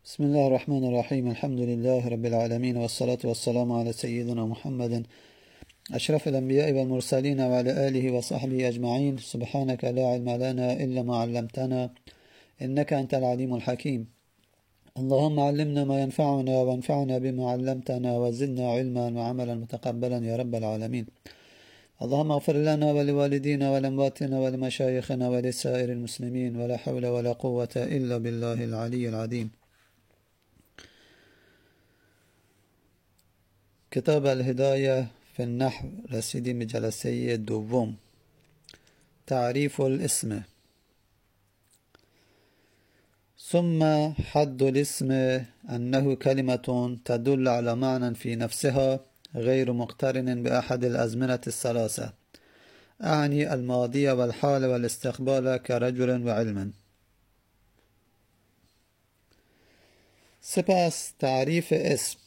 بسم الله الرحمن الرحيم. الحمد لله رب العالمين، والصلاة والسلام على سيدنا محمد أشرف الأنبياء والمرسلين وعلى آله وصحبه أجمعين. سبحانك لا علم لنا إلا ما علمتنا إنك أنت العليم الحكيم. اللهم علمنا ما ينفعنا وانفعنا بما علمتنا وزدنا علما وعملا متقبلا يا رب العالمين. اللهم اغفر لنا ولوالدينا ولأمواتنا ولمشايخنا ولسائر المسلمين، ولا حول ولا قوة إلا بالله العلي العظيم. کتاب الهدایه فی النحو رسیدیم به جلسه دوم. تعریف الاسم. ثم حد الاسم أنه كلمة تدل على معنى في نفسها غير مقترن بأحد الأزمنة الثلاثة، أعني الماضي والحال والاستقبال كرجل وعلم. سپس تعریف اسم.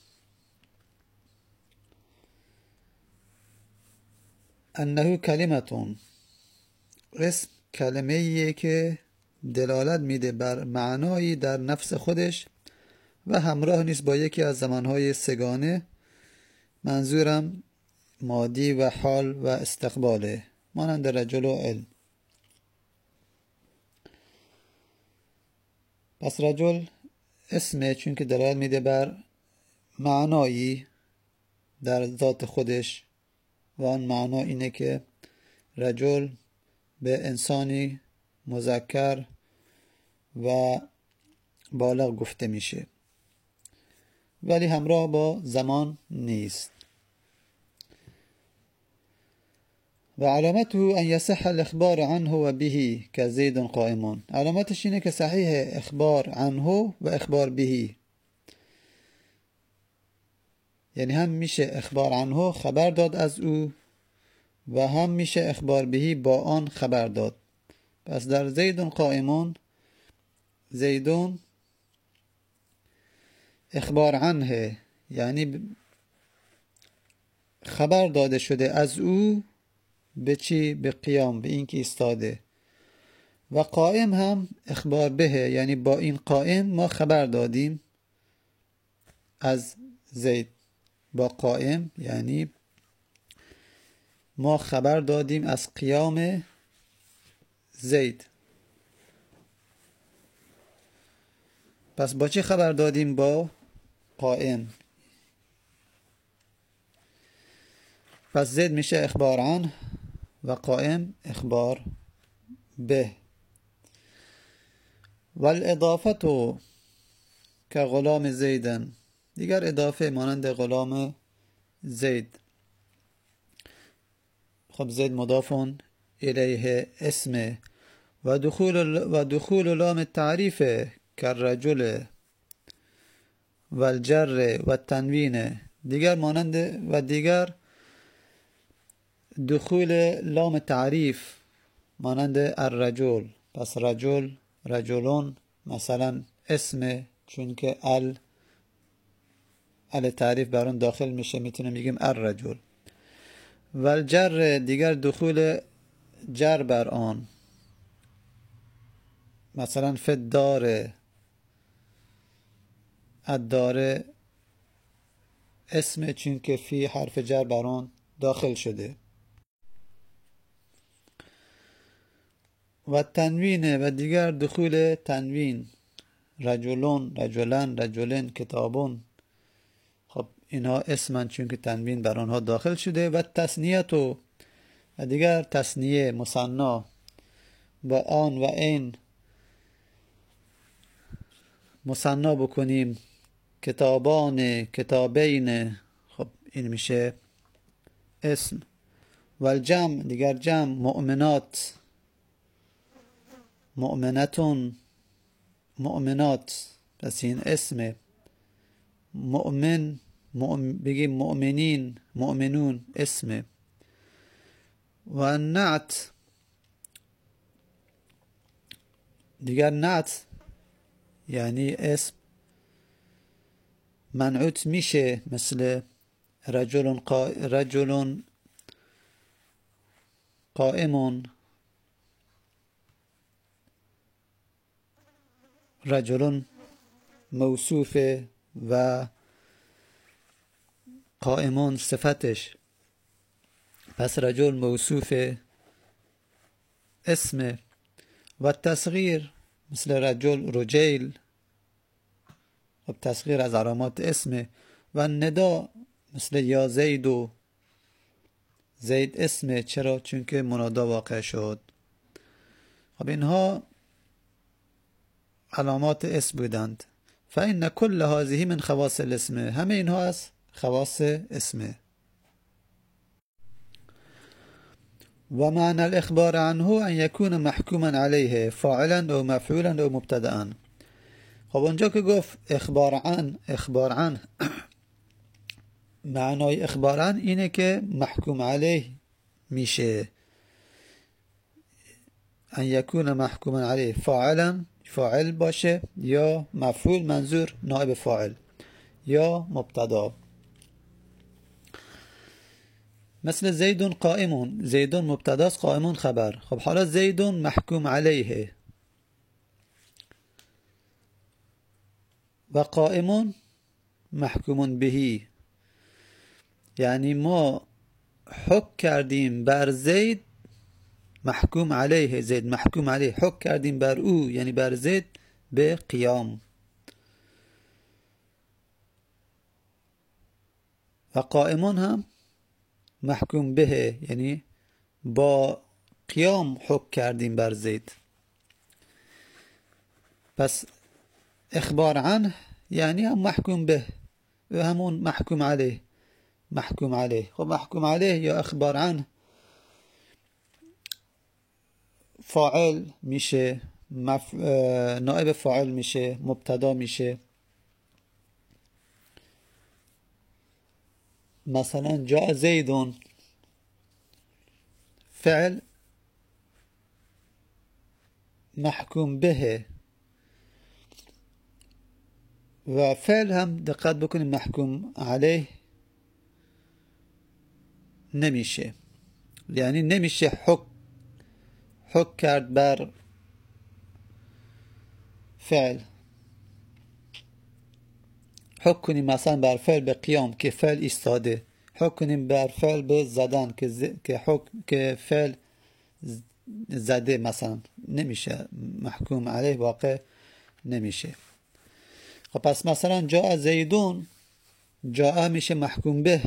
انه کلمتون، اسم کلمه‌ایه که دلالت میده بر معنایی در نفس خودش و همراه نیست با یکی از زمانهای سگانه. منظورم ماضی و حال و استقباله، مانند رجل و علم. پس رجل اسمه چون که دلالت میده بر معنایی در ذات خودش و آن معنا اینه که رجل به انسانی مذکر و بالغ گفته میشه، ولی همراه با زمان نیست. و علامته ان یصح الاخبار عنه و به كزید قائم. علامتش اینه که صحیح اخبار عنه و اخبار به، یعنی هم میشه اخبار عنه خبر داد از او و هم میشه اخبار بهی با آن خبر داد. پس در زیدون قائمون، زیدون اخبار عنه یعنی خبر داده شده از او به چی؟ به قیام، به این که ایستاده. و قائم هم اخبار به، یعنی با این قائم ما خبر دادیم از زید. با قائم یعنی ما خبر دادیم از قیام زید. پس با چه خبر دادیم؟ با قائم. پس زید میشه اخبار عنه و قائم اخبار به. والاضافه که غلام زیدن، دیگر اضافه مانند غلام زید. خب زید مضاف الیه اسمه. و دخول لام التعریف كالرجل و الجر و التنوین، دیگر مانند و دیگر دخول لام تعریف مانند الرجل. پس رجل، رجلون مثلا اسم، چون که ال تعریف بر اون داخل میشه، میتونیم بگیم الرجل. و الجر، دیگر دخول جر بر آن، مثلا فی الدار. الدار اسم، چون که فی حرف جر بر آن داخل شده. و تنوین، و دیگر دخول تنوین، رجلون، رجلن، رجلن، کتابون. خب اینها اسمن چون که تنوین بر آنها داخل شده. و تثنیت، و دیگر تثنیه مثنا با آن و این مثنا بکنیم، کتابان، کتابین. خب این میشه اسم. و الجمع، دیگر جمع، مؤمنات، مؤمنتون، مؤمنات. پس این اسم. مؤمن، بگیم مؤمنین، مؤمنون اسم. و النعت، دیگر نعت یعنی اسم منعوت میشه، مثل رجل قائم، رجل موصوفه و قائمون صفتش، پس رجل موصوف اسمه، و تصغیر مثل رجل رجیل و تصغیر از علامات اسمه، و ندا مثل یا زید و زید اسمه. چرا؟ چون که منادا واقع شد. خب اینها علامات اسم بودند. فإن كل هذه من خواص الاسم، همه اینها از خواص اسمه. و معنى الاخبار عنه ان يكون محكوما عليه فاعلا او مفعولا او مبتدأ. خب اونجا که گفت اخبار عن معنای اخبار عن اینه که محکوم علیه میشه، ان یکون محکوما علیه فاعلا، فاعل باشه، یا مفعول منظور نائب فاعل، یا مبتدا. مثل زیدون قائمون، زیدون مبتداست، قائمون خبر. خب حالا زیدون محکوم علیه و قائمون محکومون بهی، یعنی ما حکم کردیم بر زید محکوم علیه، زید محکوم علیه، حکم کردیم بر او یعنی بر زید به قیام. و قائمون هم محکوم به، یعنی با قیام حکم کردیم بر زید. پس اخبار عنه یعنی هم محکوم به و همون محکوم علیه. محکوم علیه، خب محکوم علیه یا اخبار عنه فاعل میشه، نائب فاعل میشه، مبتدا میشه. مثلا جاء زیدون فعل محکوم به، و فعل هم دقت بکنیم محکوم علیه نمیشه، یعنی نمیشه حکم کرد بر فعل. حکم کنیم مثلا بر فعل به قیام که فعل ایستاده، حکم کنیم بر فعل به زدن که فعل زده، مثلا نمیشه، محکوم علیه واقع نمیشه. خب پس مثلا جاء زیدون، جاء میشه محکوم به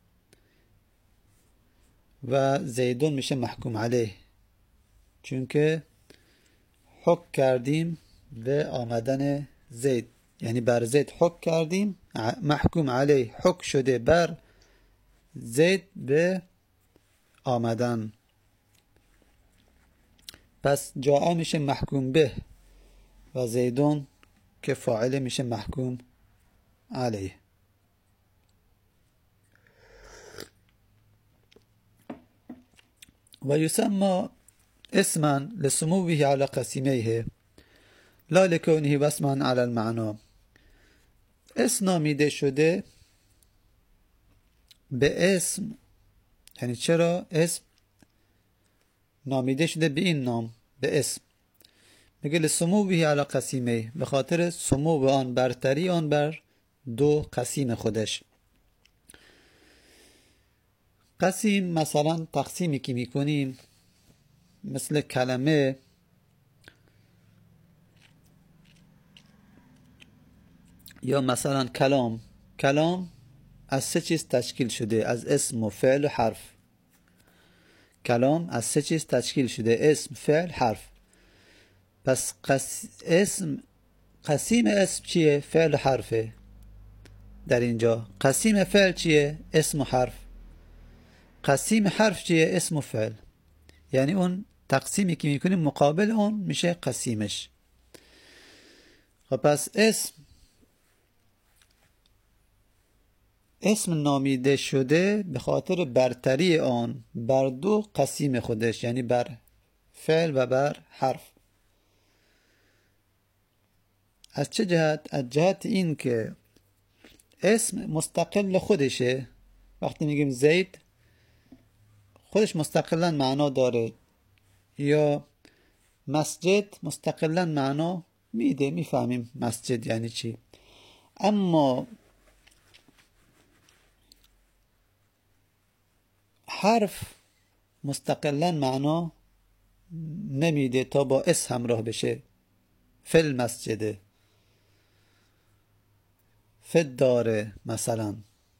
و زیدون میشه محکوم علیه، چون که حکم کردیم به آمدن زید، یعنی بر زید حکم کردیم، محکوم علیه حکم شده بر زید به آمدن. پس جاء میشه محکوم به و زیدون که فاعل میشه محکوم علیه. و یسمى اسما لسموه على قسیمیه لا لکونه واسما على المعنا. اسم نامیده شده به اسم، یعنی چرا اسم نامیده شده به این نام، به اسم؟ میگه لسموه علی قسیمه، به خاطر سمو آن، برتری آن بر دو قسیم خودش. قسیم مثلا تقسیمی که میکنیم مثل کلمه، یا مثلا کلام از سه چیز تشکیل شده، از اسم و فعل و حرف. کلام از سه چیز تشکیل شده، اسم، فعل، حرف. پس قسیم اسم چیه؟ فعل و حرفه. در اینجا قسیم فعل چیه؟ اسم و حرف. قسیم حرف چیه؟ اسم و فعل. یعنی اون تقسیمی که میکنیم مقابل اون میشه قسیمش. خب پس اسم نامیده شده به خاطر برتری آن بر دو قسیم خودش، یعنی بر فعل و بر حرف. از چه جهت؟ از جهت این که اسم مستقل خودشه. وقتی میگیم زید خودش مستقلا معنا داره، یا مسجد مستقلا معنا میده، میفهمیم مسجد یعنی چی. اما حرف مستقلا معنا نمیده تا با اس همراه بشه. فی المسجد، فی الدار مثلا.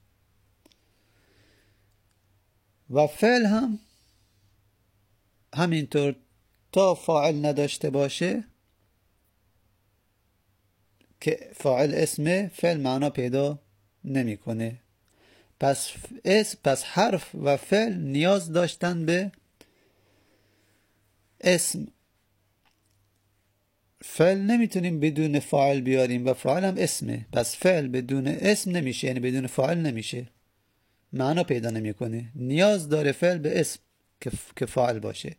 و فعل هم همینطور تا فاعل نداشته باشه که فاعل اسمه، فعل معنا پیدا نمیکنه. پس حرف و فعل نیاز داشتن به اسم. فعل نمیتونیم بدون فاعل بیاریم و فاعل هم اسمه. پس فعل بدون اسم نمیشه، یعنی بدون فاعل نمیشه، معنا پیدا نمیکنه. نیاز داره فعل به اسم که فاعل باشه.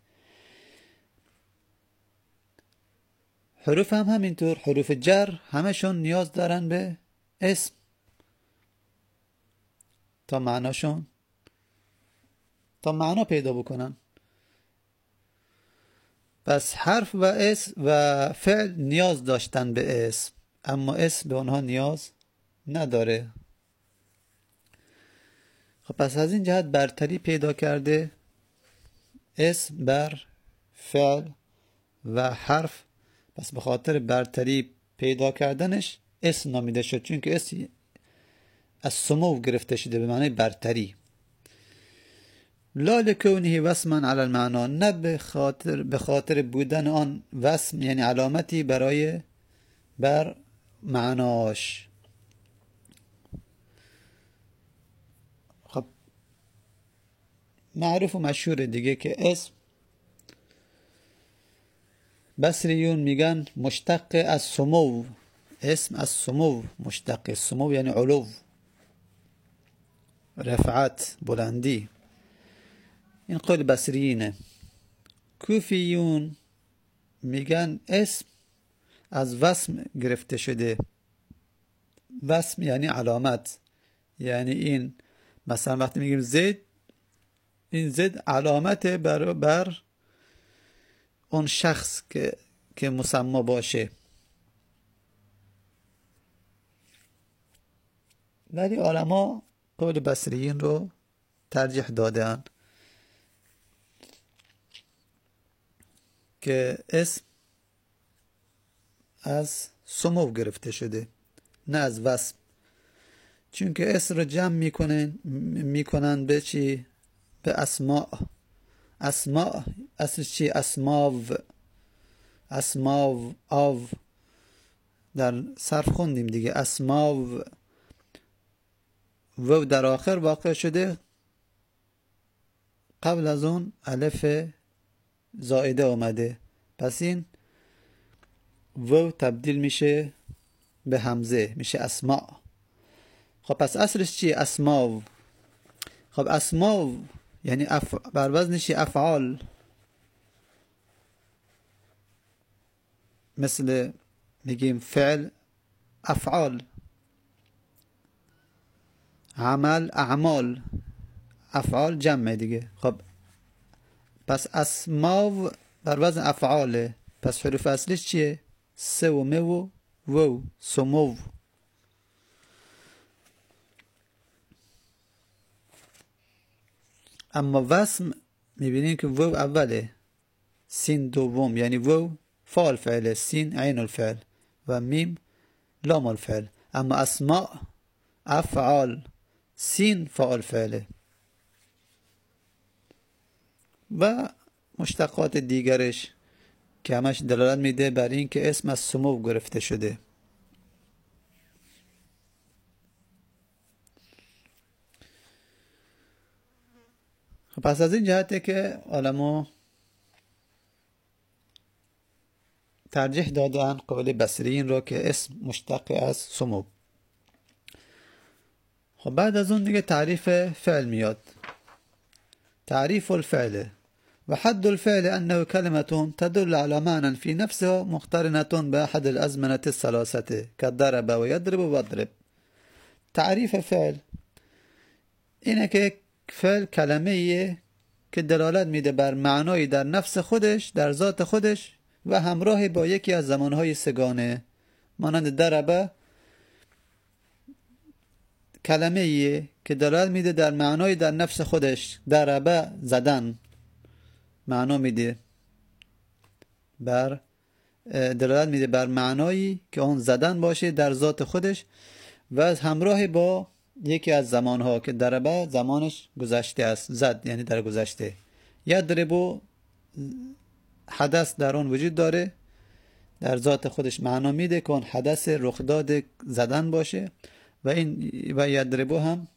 حروف هم همینطور، حروف جر همشون نیاز دارن به اسم تا معنا پیدا بکنن. پس حرف و فعل نیاز داشتن به اسم، اما اسم به اونها نیاز نداره. خب پس از این جهت برتری پیدا کرده اسم بر فعل و حرف. پس به خاطر برتری پیدا کردنش اسم نامیده شد، چون که اسم از سمو گرفته شده به معنی برتری. لا لکونه وسما علی المعنا، نه به خاطر بودن آن وسم، یعنی علامتی بر معناش. خب معروف و مشهور دیگه که اسم بصریون میگن مشتق از سمو. اسم از سمو مشتق. سمو یعنی علو، رفعت، بلندی. این قول بصریینه. کوفیون میگن اسم از وسم گرفته شده. وسم یعنی علامت، یعنی این مثلا وقتی میگیم زید، این زید علامت بر اون شخص که مسما باشه. ولی علما قول بصریین رو ترجیح دادن که اسم از سمو گرفته شده، نه از وسم. چون که اسم رو جمع میکنن به چی؟ به اسماء. اسماء اصلش چی؟ اسماو آو. در صرف خوندیم دیگه. اسماو و در آخر واقع شده، قبل از اون الف زائده اومده، پس این و تبدیل میشه به همزه، میشه اسماء. خب پس اصلش چیه؟ اسماو. خب اسماو یعنی بر وزنش افعال، مثل میگیم فعل افعال، عمل اعمال، افعال جمع دیگه. خب پس اسماو بر وزن افعاله. پس حروف اصلیش چیه؟ س و م و وو، سمو. اما وسم میبینیم که وو اوله، سین دوم، یعنی وو فاعل فعله، سین عین الفعل و میم لام الفعل. اما اسماء افعال، سین فاعل فعله. و مشتقات دیگرش که همش دلالت میده بر این که اسم از سمو گرفته شده. پس از این جهته که علما ترجیح دادن قول بصریین رو که اسم مشتق از سمو. خب بعد از اون دیگه تعریف فعل میاد. تعریف الفعل و حد الفعل انه كلمة تدل على معنى في نفسها مقترنة بأحد الأزمنة الثلاثة كضرب ويضرب ويضرب. تعریف فعل اینه که فعل کلمه‌ایه که دلالت میده بر معنایی در نفس خودش، در ذات خودش، و همراه با یکی از زمانهای سگانه، مانند ضرب کلمه ایه که دلالت میده در معنای در نفس خودش. ضربه زدن معنا میده، دلالت میده بر معنایی که اون زدن باشه در ذات خودش و از همراه با یکی از زمانها که ضربه زمانش گذشته است. زد یعنی در گذشته. یضرب حدث در اون وجود داره، در ذات خودش معنا میده که اون حدث رخداد زدن باشه و یضرب هم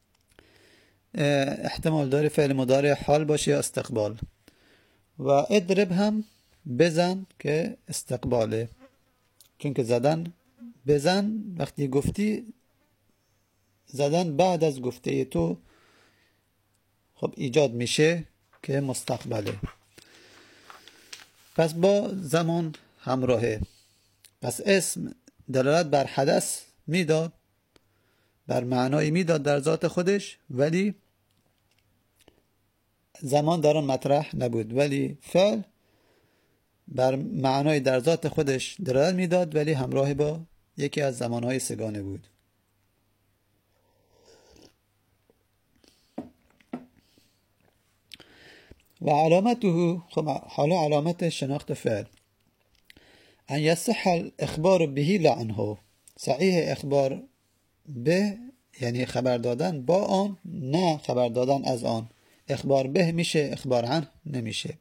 احتمال داره فعل مضارع حال باشه یا استقبال. و اضرب هم بزن که استقباله، چون که زدن بزن وقتی گفتی زدن بعد از گفته تو خب ایجاد میشه که مستقبله. پس با زمان همراهه. پس اسم دلالت بر حدث میداد، بر معنایی میداد در ذات خودش، ولی زمان در آن مطرح نبود. ولی فعل بر معنای در ذات خودش دلالت میداد ولی همراه با یکی از زمانهای سگانه بود. و علامته، خب حالا علامت شناخت فعل، ان یصح الاخبار به لا عنه. صحیح اخبار به یعنی خبر دادن با آن، نه خبر دادن از آن. اخبار به میشه، اخبار عنه نمیشه.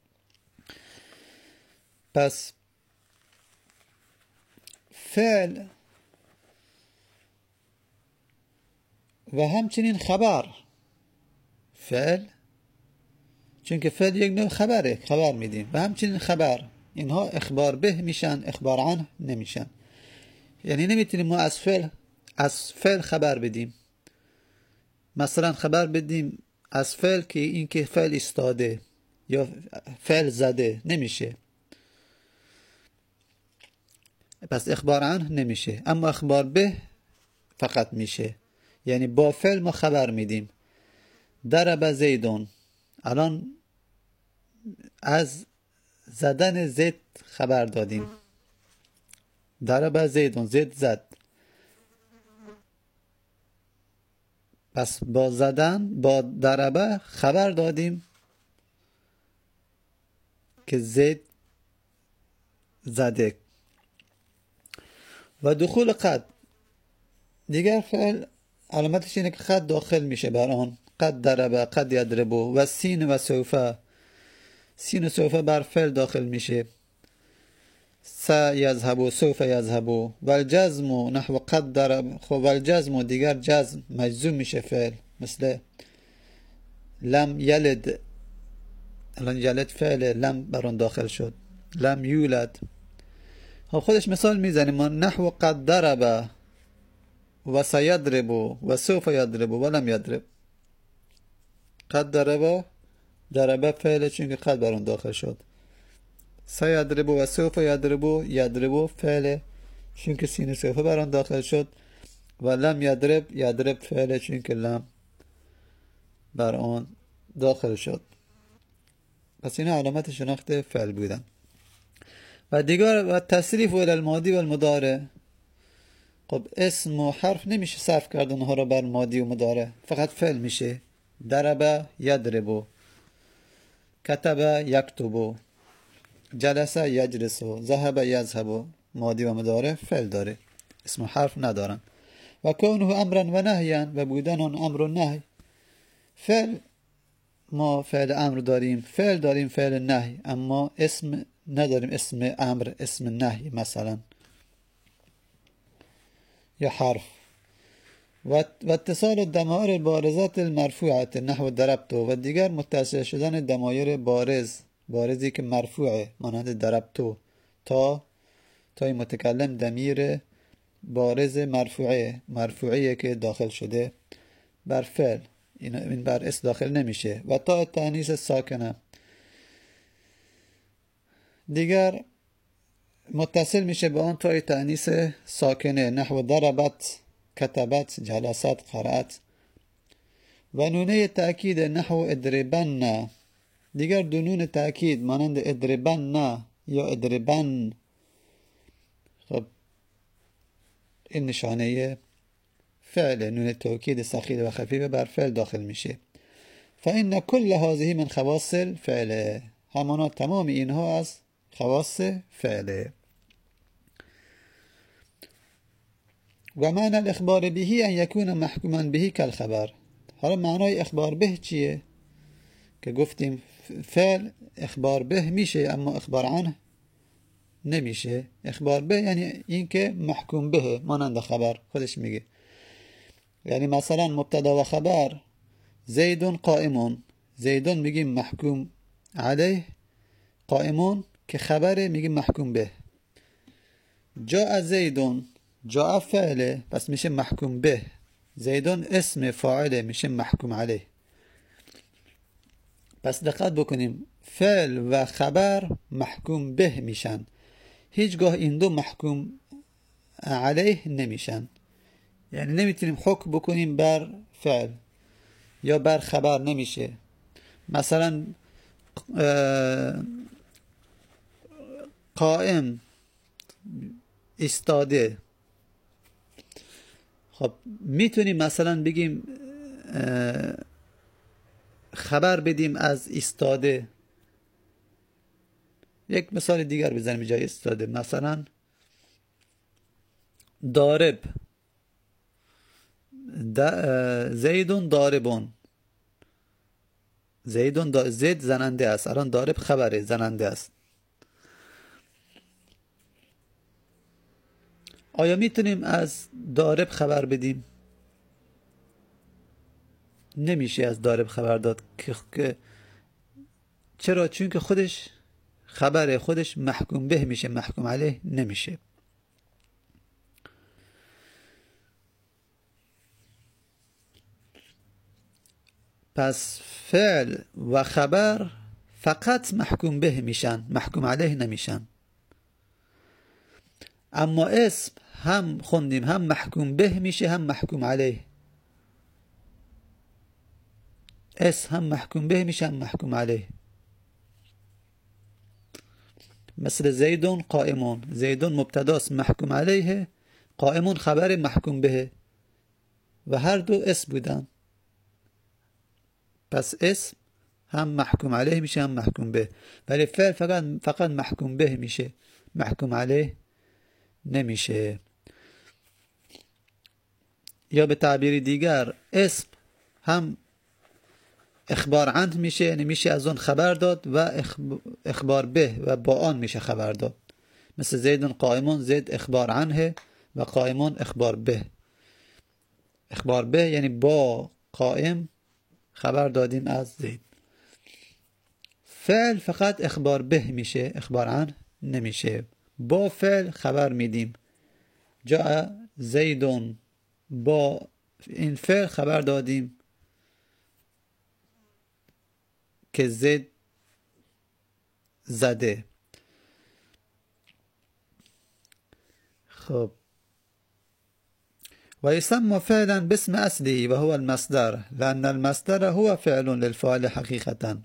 پس فعل و همچنین خبر، فعل چون که فعل یک نوع خبره، خبر میدیم، و همچنین خبر، اینها اخبار به میشن، اخبار عنه نمیشن. یعنی نمیتونیم ما از فعل خبر بدیم. مثلا خبر بدیم از فعل که این که فعل ایستاده یا فعل زده، نمیشه. پس اخبار عنه نمیشه، اما اخبار به فقط میشه. یعنی با فعل ما خبر میدیم. ضرب زیدون، الان از زدن زید خبر دادیم. ضرب زیدون، زید زد. پس با زدن، با ضربه خبر دادیم که زید زده. و دخول قد، دیگر فعل علامتش اینه که قد داخل میشه بر آن. قد ضربه، قد یضربو. و سین و سوفه، سین و سوفه بر فعل داخل میشه. س یذهبو، سوف یذهبو. و الجزم نحو قد ضرب. خب و الجزم دیگر جزم مجزوم میشه فعل، مثل لم یلد. الان یلد فعل، لم بر اون داخل شد. لم یولد. خب خودش مثال میزنیم ما. نحو قد ضرب و سیضرب و سوف یضرب و لم یضرب. قد ضرب، ضرب فعل چون که قد بر اون داخل شد. سیضرب و سوف یضرب، یضرب فعل چون که سین سوف بر اون داخل شد. و لم یضرب، یضرب فعل چون که لم بر اون داخل شد. پس این علامت شناخت فعل بودن. و دیگر و تصریف و الماضی و المضارع. خب اسم و حرف نمیشه صرف کرد اونها را بر ماضی و مضارع، فقط فعل میشه. ضرب یضرب، کتب یکتب، جلس یجلس، ذهب یذهب. ماضی و مضارع فعل داره، اسم و حرف ندارن. و کونه امرا و نهیا، و بودن اون امر و نهی. فعل ما فعل امر داریم، فعل داریم فعل نهی، اما اسم نداریم، اسم امر، اسم نهی مثلا یا حرف. و اتصال الضمائر بارزات المرفوعه نحو ضربت. و دیگر متصل شدن ضمایر بارزی که مرفوعه، مانند ضربت. تای متکلم ضمیر بارز مرفوعه که داخل شده بر فعل، این بر اسم داخل نمیشه. و تا تانیث ساکنه دیگر متصل میشه به آن تای تانیث ساکنه، نحو ضربت، کتبت، جلست، قرأت. و نونه تأکید نحو ادربن، دیگر دو نون تأکید مانند ادربن یا ادربن. خب این نشانه فعل نون توکید ثقیل و خفیف بر فعل داخل میشه. فإن كل هذه من خواص الفعل، همانا تمام اینها از خواص فعله. و معنی الاخبار به ان یکون محکوما به کالخبر. حالا معنای اخبار به چیه؟ که گفتیم فعل اخبار به میشه اما اخبار عنه نمیشه. اخبار به یعنی این که محکوم به، مانند خبر خودش میگه. یعنی مثلا مبتدا و خبر زیدون قائمون، زیدون میگیم محکوم علیه، قائمون که خبره میگیم محکوم به. جاء زیدون، جاء فعله پس میشه محکوم به، زیدون اسم فاعله میشه محکوم علیه. پس دقت بکنیم فعل و خبر محکوم به میشن، هیچگاه این دو محکوم علیه نمیشن. یعنی نمیتونیم حکم بکنیم بر فعل یا بر خبر، نمیشه. مثلا قائم ایستاده، خب میتونیم مثلا بگیم خبر بدیم از ایستاده. یک مثال دیگر بزنیم جای ایستاده، مثلا دارب، زیدون داربون، زیدون زید زننده است، الان دارب خبره زننده است. آیا میتونیم از دارب خبر بدیم؟ نمیشه از دارب خبر داد. چرا؟ چون که خودش خبره، خودش محکوم به میشه، محکوم علیه نمیشه. پس فعل و خبر فقط محکوم به میشن، محکوم علیه نمیشن. اما اسم هم خوندیم هم محکوم به میشه هم محکوم علیه. اسم هم محکوم به میشه هم محکوم علیه. مثل زیدون قائمون، زیدون مبتداست محکوم علیه، قائمون خبر محکوم به و هر دو اسم بودن. پس اسم هم محکوم علیه میشه هم محکوم به، ولی فعل فقط محکوم به میشه، محکوم علیه نمیشه. یا به تعبیر دیگر اسم هم اخبار عنه میشه، یعنی میشه از اون خبر داد، و اخبار به و با آن میشه خبر داد. مثل زیدون قائمون، زید اخبار عنه و قائمون اخبار به. اخبار به یعنی با قائم خبر دادیم از زید. فعل فقط اخبار به میشه، اخبار عنه نمیشه. با فعل خبر میدیم. جاء زیدون، با این فعل خبر دادیم که زید زده. خب و يسمى فعلا باسم اصله وهو المصدر لأن المصدر هو فعل للفاعل حقیقتا.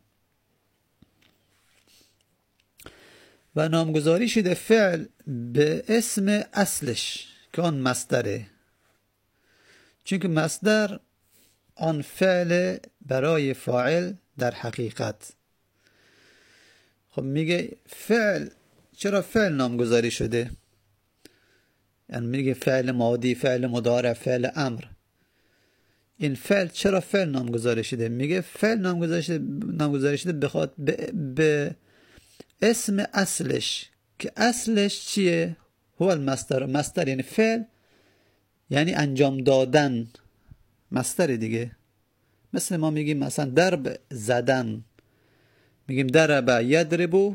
و نامگذاری شده فعل به اسم اصلش که آن مصدره، چون که مصدر آن فعل برای فاعل در حقیقت. خب میگه فعل، چرا فعل نامگذاری شده؟ یعنی میگه فعل ماضی، فعل مضارع، فعل امر. این فعل چرا فعل نامگذاری شده؟ میگه فعل نامگذاری شده بخاطر به اسم اصلش، که اصلش چیه؟ هو المصدر. مصدر یعنی فعل یعنی انجام دادن، مصدر دیگه. مثل ما میگیم مثلا درب زدن، میگیم درب یدربو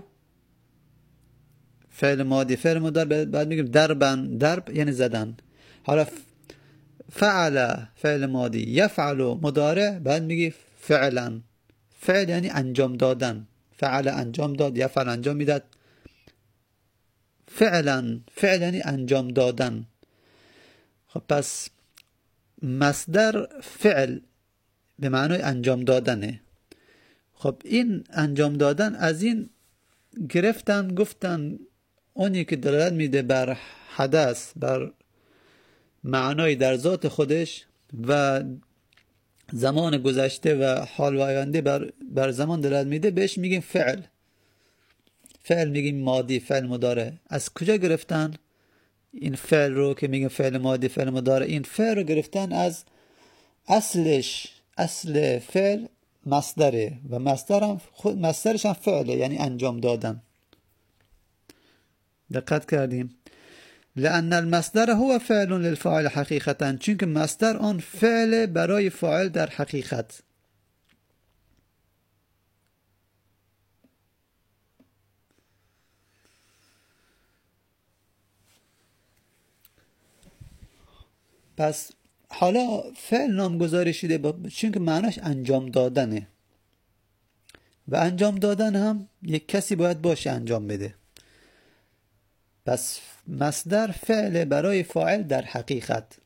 فعل ماضی، فعل مضارع، بعد میگیم دربن، درب یعنی زدن. حالا فعل فعل ماضی، یفعل مضارع، بعد میگی فعلا. فعل یعنی انجام دادن، فعل انجام داد، یفعل انجام میداد. فعلا، فعل یعنی انجام دادن. خب پس مصدر فعل به معنای انجام دادنه. خب این انجام دادن از این گرفتن گفتن اونی که دلالت میده بر حدث، بر معنای در ذات خودش و زمان گذشته و حال و آینده بر زمان دلالت میده، بهش میگیم فعل. فعل میگیم ماضی، فعل مضارع. از کجا گرفتن این فعل رو که میگیم فعل ماضی، فعل مضارع؟ این فعل رو گرفتن از اصل فعل مصدره و مصدرش هم فعله، یعنی انجام دادن. دقت کردیم؟ لأن المصدر هو فعل للفاعل حقیقتا، چون که مصدر آن فعل برای فاعل در حقیقت. پس حالا فعل نامگذاری شده چون که معناش انجام دادنه و انجام دادن هم یک کسی باید باشه انجام بده. پس مصدر فعل برای فاعل در حقیقت.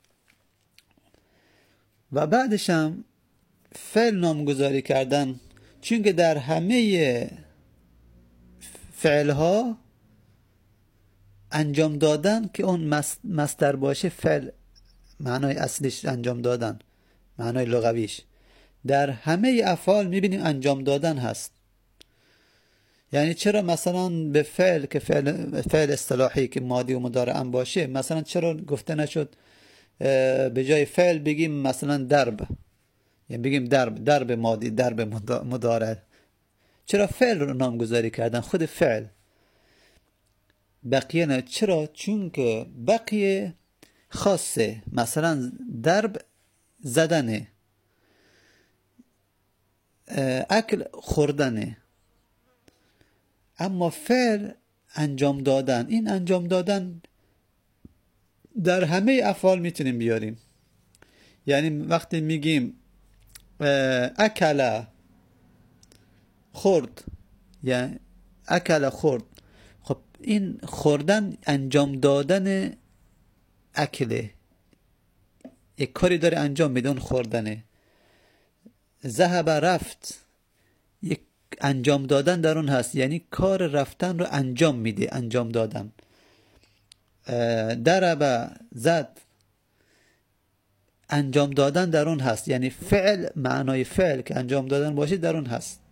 و بعدش هم فعل نامگذاری کردن چون که در همه فعلها انجام دادن که اون مصدر باشه، فعل معنای اصلیش انجام دادن، معنای لغویش در همه افعال میبینیم انجام دادن هست. یعنی چرا مثلا به فعل که فعل اصطلاحی که ماضی و مضارع هم باشه، مثلا چرا گفته نشد به جای فعل بگیم مثلا درب، یعنی بگیم درب ماضی، درب مضارع؟ چرا فعل رو نامگذاری کردن؟ خود فعل، بقیه نه. چرا؟ چون که بقیه خاصه، مثلا درب زدنه، اکل خوردنه، اما فعل انجام دادن. این انجام دادن در همه افعال میتونیم بیاریم. یعنی وقتی میگیم اکل خورد، یعنی اکل خورد، خب این خوردن انجام دادن اکله، یک کاری داره انجام میده، اون خوردنه. ذهب رفت، یک انجام دادن در اون هست، یعنی کار رفتن رو انجام میده، انجام دادن. ضرب زد، انجام دادن در اون هست، یعنی فعل، معنای فعل که انجام دادن باشه در اون هست.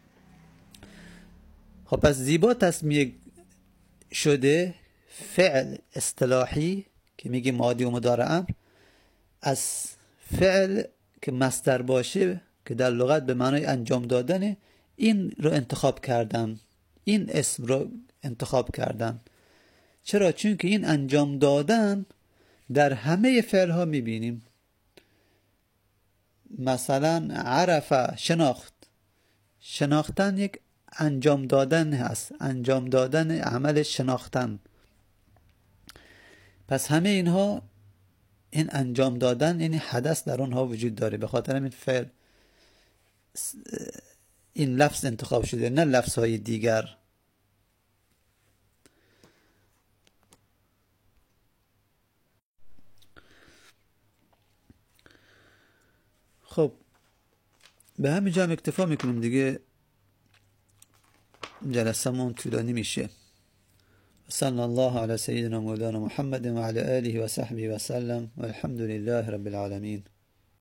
خب پس زیبا تصمیه شده فعل اصطلاحی که میگه ماضی و مضارع امر از فعل که مصدر باشه که در لغت به معنای انجام دادنه، این رو انتخاب کردن، این اسم رو انتخاب کردن. چرا؟ چون که این انجام دادن در همه فعل ها میبینیم. مثلا عرف، شناخت، شناختن یک انجام دادن هست، انجام دادن عمل شناختن. پس همه اینها، این انجام دادن، یعنی حدث در اونها وجود داره. به خاطر این فعل این لفظ انتخاب شده، نه لفظ های دیگر. خب به همین جا هم اکتفا میکنم دیگه، جلسمون طولانی میشه. صلی الله علی سیدنا مولانا محمد و علی آله و صحبه و سلم و الحمد لله رب العالمین.